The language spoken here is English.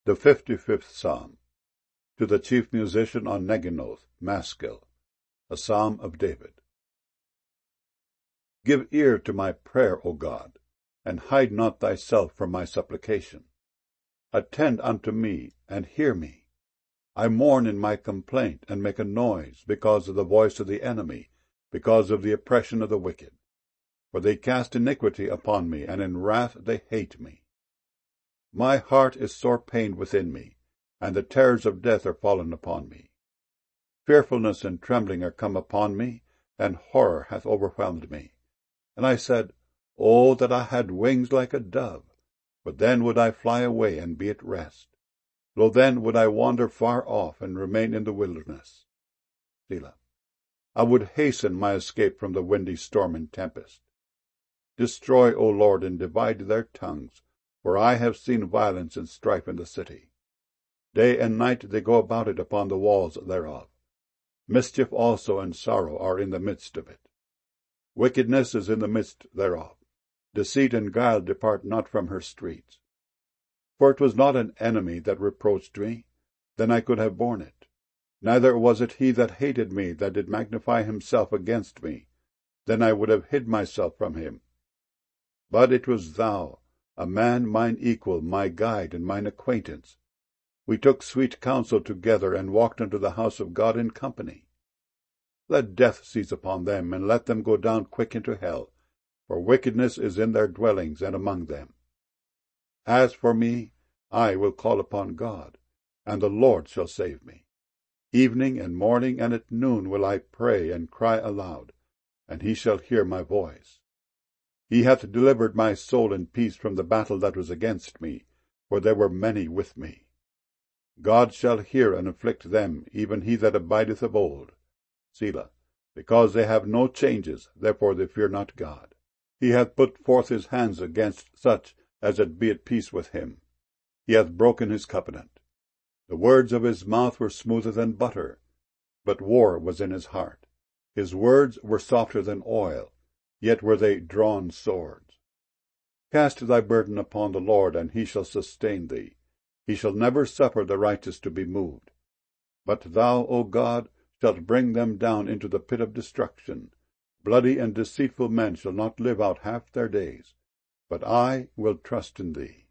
The 55th Psalm. To the chief musician on Neginoth, Maskil, a psalm of David. Give ear to my prayer, O God, and hide not thyself from my supplication. Attend unto me, and hear me. I mourn in my complaint, and make a noise, because of the voice of the enemy, because of the oppression of the wicked. For they cast iniquity upon me, and in wrath they hate me. My heart is sore pained within me, and the terrors of death are fallen upon me. Fearfulness and trembling are come upon me, and horror hath overwhelmed me. And I said, O that I had wings like a dove! For then would I fly away and be at rest. Lo, then would I wander far off, and remain in the wilderness. Selah. I would hasten my escape from the windy storm and tempest. Destroy, O Lord, and divide their tongues, for I have seen violence and strife in the city. Day and night they go about it upon the walls thereof. Mischief also and sorrow are in the midst of it. Wickedness is in the midst thereof. Deceit and guile depart not from her streets. For it was not an enemy that reproached me, then I could have borne it. Neither was it he that hated me that did magnify himself against me, then I would have hid myself from him. But it was thou, a man mine equal, my guide, and mine acquaintance. We took sweet counsel together, and walked unto the house of God in company. Let death seize upon them, and let them go down quick into hell, for wickedness is in their dwellings and among them. As for me, I will call upon God, and the Lord shall save me. Evening and morning and at noon will I pray and cry aloud, and he shall hear my voice. He hath delivered my soul in peace from the battle that was against me, for there were many with me. God shall hear and afflict them, even he that abideth of old. Selah. Because they have no changes, therefore they fear not God. He hath put forth his hands against such as that be at peace with him. He hath broken his covenant. The words of his mouth were smoother than butter, but war was in his heart. His words were softer than oil, yet were they drawn swords. Cast thy burden upon the Lord, and he shall sustain thee. He shall never suffer the righteous to be moved. But thou, O God, shalt bring them down into the pit of destruction. Bloody and deceitful men shall not live out half their days. But I will trust in thee.